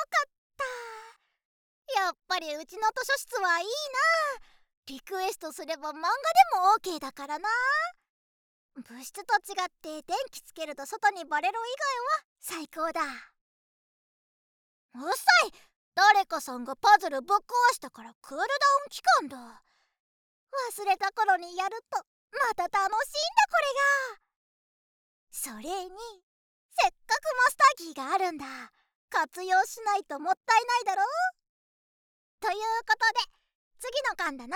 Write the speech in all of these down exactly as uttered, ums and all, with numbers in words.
かった。やっぱりうちの図書室はいいな。リクエストすれば漫画でも オーケー だからな。部室と違って電気つけると外にバレる以外は最高だ。うっさい、誰かさんがパズルぶっ壊したからクールダウン期間だ。忘れた頃にやるとまた楽しいんだこれが。それにせっかくマスターキーがあるんだ。活用しないともったいないだろ。ということで次の巻だな。な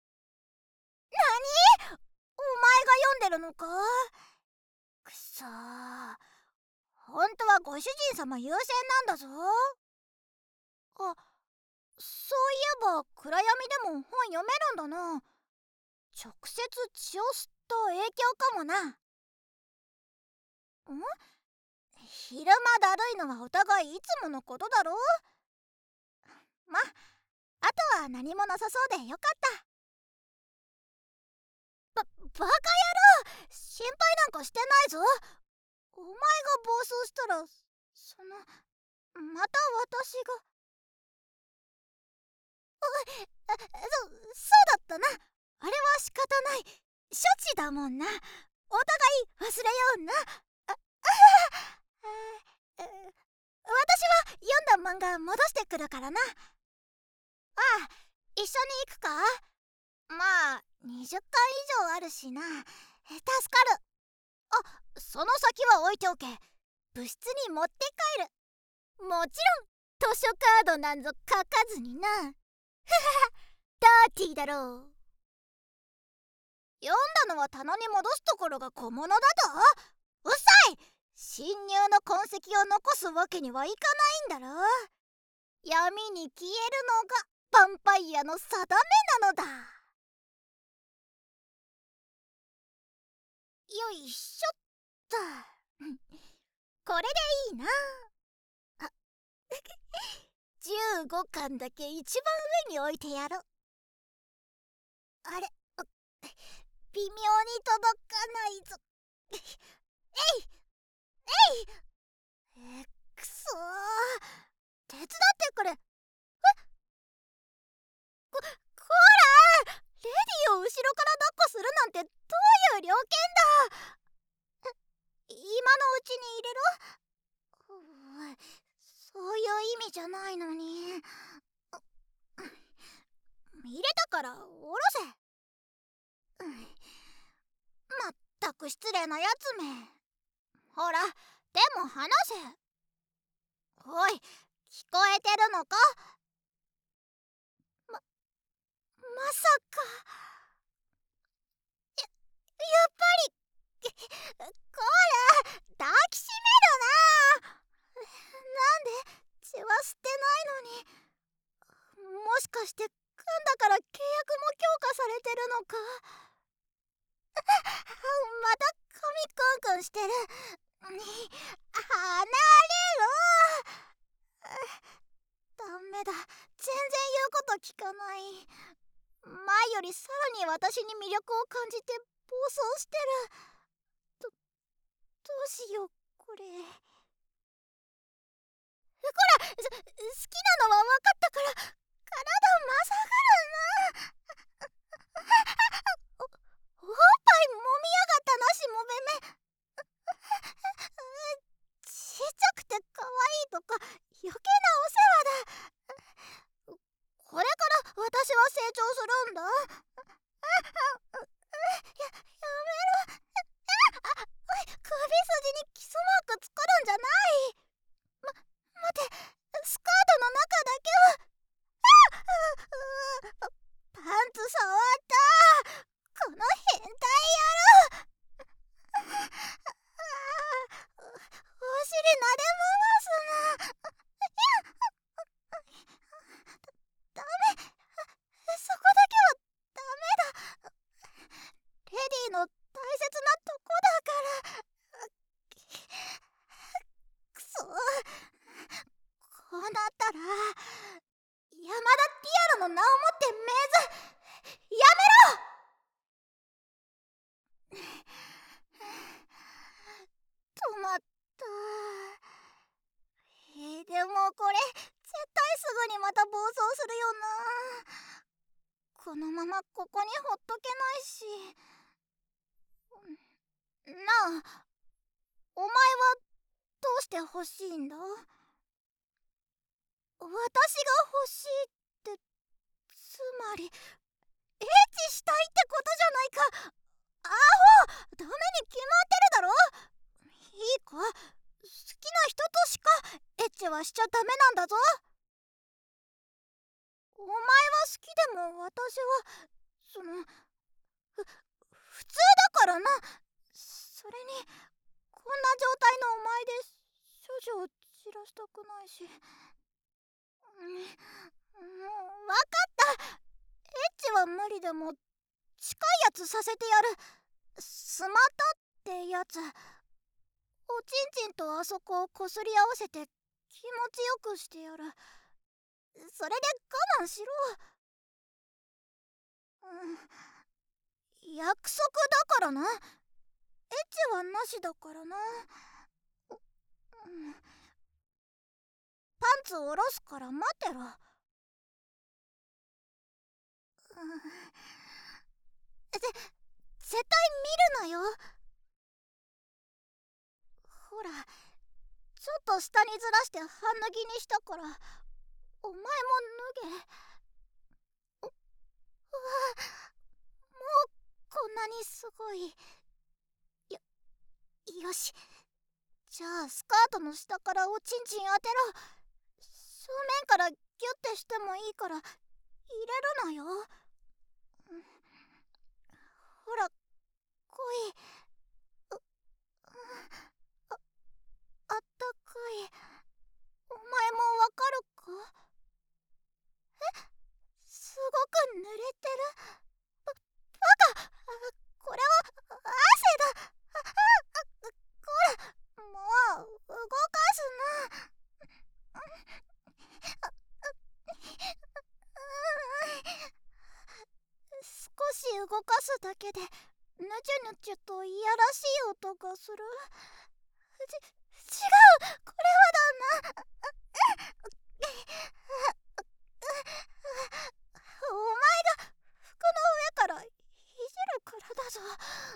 に？お前が読んでるのか？くそー、ほんとはご主人様優先なんだぞ。あ、そういえば暗闇でも本読めるんだな。直接血を吸った影響かもな。ん？昼間だるいのはお互いいつものことだろ。ま、あとは何もなさそうでよかった。ば、バカ野郎、心配なんかしてないぞ。お前が暴走したら、その、また私が。あ、そ、そうだったな。あれは仕方ない。処置だもんな。お互い忘れような。あ、ああ、私は読んだ漫画戻してくるからな。ああ、一緒に行くか？まあにじゅっかん以上あるしな。助かる。あ、その先は置いておけ。部室に持って帰る。もちろん図書カードなんぞ書かずにな。ふはは、ダーティーだろう。読んだのは棚に戻すところが小物だと？うっさい！侵入の痕跡を残すわけにはいかないんだろ。闇に消えるのがヴァンパイアの定めなのだ。よいしょっと。これでいいな。あじゅうごかんだけ一番上に置いてやろう。あれ、微妙に届かないぞ。えいえいえ、くそー、手伝ってくれ。え、こ、こらー、レディを後ろから抱っこするなんてどういう了見だ。今のうちに入れろ。そういう意味じゃないのに。入れたから下ろせ。まったく失礼なやつめ。ほら、手も離せ。おい、聞こえてるのか？ま、まさか。や、やっぱり。こら、抱きしめるな。なんで血は吸ってないのに。もしかして噛んだから契約も強化されてるのか？また髪クンクンしてる。離れろ。ダメだ、全然言うこと聞かない。前よりさらに私に魅力を感じて暴走してる。ど、どうしようこれ。こら、好きなのは分かったから、体まさぐるな。お、おっぱいもみやがったな、しもべめ。ちっちゃくて可愛いとか余計なお世話だ。これから私は成長するんだ。や、やめろ。首筋にキスマーク作るんじゃない。ま、待て、スカートの中だけは。パンツ触った。この変態野郎。お尻撫で回すな。ダメ、そこだけはダメだ。レディの大切なとこだから。くそ、こうなったら山田ティアラの名をもって命ず。やめろ。止まった。えー、でもこれまた暴走するよな。このままここにほっとけないし。なあ、お前はどうして欲しいんだ？私が欲しいって、つまりエッチしたいってことじゃないか。アホ、ダメに決まってるだろ。いいか、好きな人としかエッチはしちゃダメなんだぞ。お前は好きでも私はそのふ普通だからな。それにこんな状態のお前で処女を散らしたくないし。もうわかった。エッチは無理でも近いやつさせてやる。スマタってやつ。おちんちんとあそこをこすり合わせて気持ちよくしてやる。それで我慢しろ。うん、約束だからな。エッチはなしだからな。うん、パンツ下ろすから待ってろ。うん、ぜ絶対見るなよ。ほら、ちょっと下にずらして半脱ぎにしたから、お前も脱げ。うわ、もうこんなにすごい。よよし、じゃあスカートの下からおちんちん当てろ。正面からギュッてしてもいいから入れるなよ。ほら、来い。う、あ、あったかい。お前もわかるか？え、すごく濡れてる。バ、バカ、これは汗だ。あ、あ、こら、もう動かすな。少し動かすだけでぬちゅぬちゅといやらしい音がする。ち、違う、これはだな。お前が服の上からいじるからだぞ。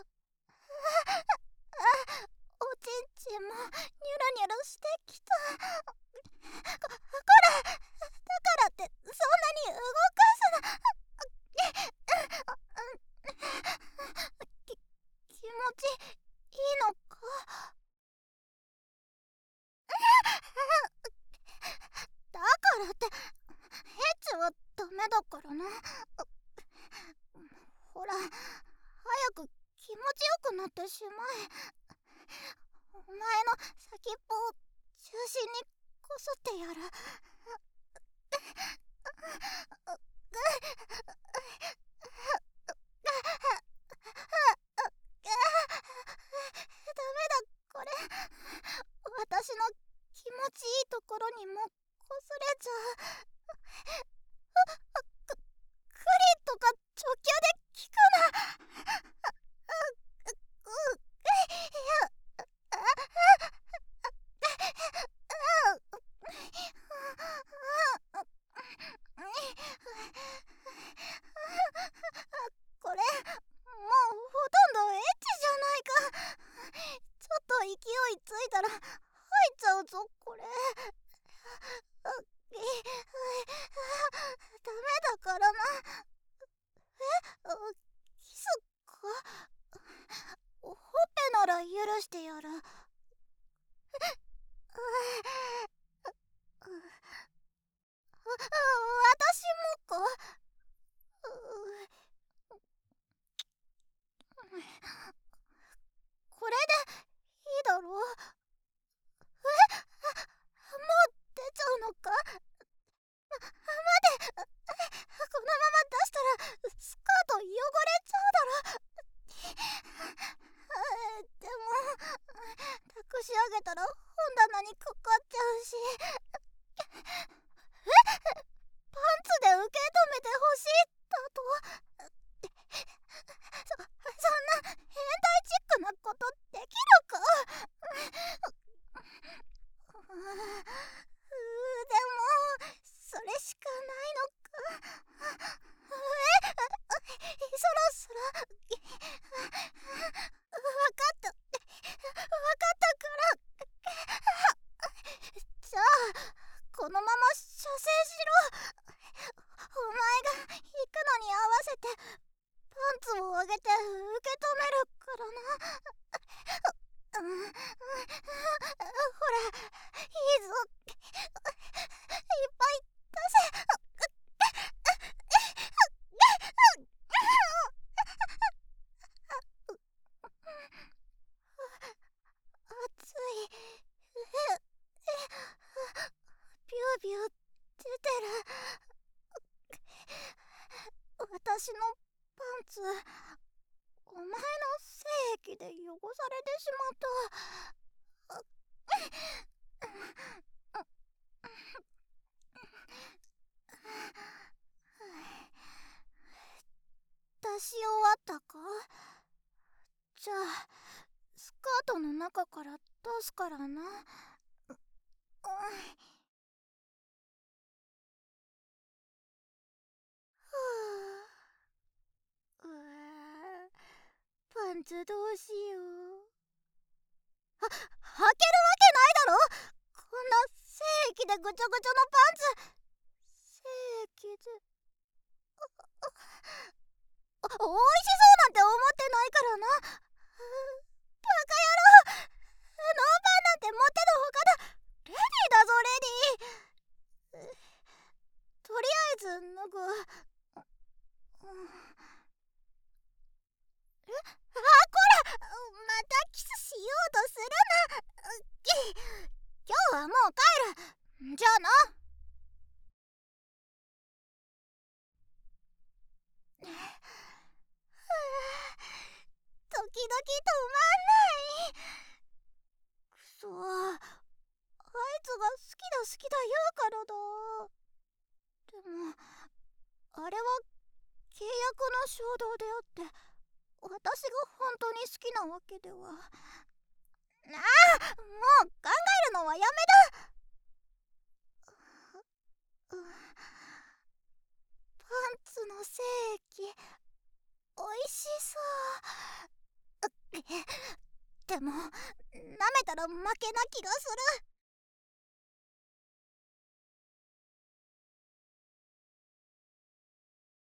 おちんちんもニュルニュルしてきた。こ、こら、だからってそんなに動かすな。き、気持ちいいのか？だからってエッチはダメだからな。ほら、早く気持ちよくなってしまえ。お前の先っぽを中心にこすってやる。ダメだ、これ私の気持ちいいところにもこすれちゃう。ク、クリとか直球で効くな。これもうほとんどエッチじゃないか。ちょっと勢いついたら入っちゃうぞこれ。ダメだからな。え、キスか？ほっぺなら許してやる。私もか？これでいいだろう？え、もう出ちゃうのか？ま、待て、このまま出したらスカート汚れちゃうだろ。でも託し上げたら本棚にかかっちゃうし。え、パンツで受け止めてほしいだと？そ、そんな変態チックなことできるか？う、でもそれしか私のパンツ、お前の精液で汚されてしまった。出し終わったか？じゃあスカートの中から出すからな。う、うん、うわパンツどうしよう。は、履けるわけないだろ、こんな精液でぐちょぐちょのパンツ。精液でお、おいしそうなんて思ってないからな。バカ野郎、ノーパンなんてもってのほかだ。レディーだぞレディー。とりあえず脱ぐ。うんえ、あ、こら、またキスしようとするな。今日はもう帰る。じゃあな。時々止まんない。くそ、あいつが好きだ好きだ言うからだ。でもあれは契約の衝動であって、私が本当に好きなわけでは。ああ、もう考えるのはやめだ。パンツの精液おいしそう。でも舐めたら負けな気がする。